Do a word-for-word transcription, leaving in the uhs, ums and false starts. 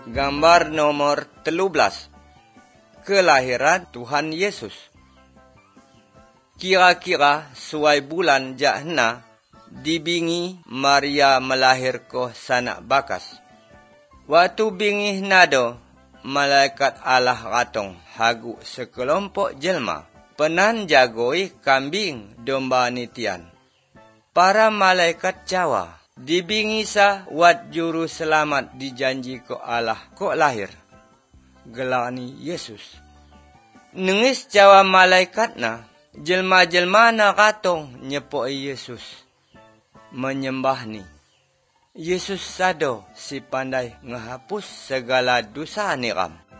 Gambar nomor tiga belas. Kelahiran Tuhan Yesus. Kira-kira suai bulan Jahna, dibingi Maria melahirko sanak bakas. Waktu bingih nado, malaikat Allah ratong hagu sekelompok jelma. Penan jagoi kambing domba nitian. Para malaikat Jawa. Dibingi sa wat juru selamat dijanji ko Allah ko lahir. Gelani Yesus. Nengis Jawa malaikat na, jelma-jelma na katong nyepoi Yesus. Menyembah ni. Yesus sado si pandai ngehapus segala dosa ni ram.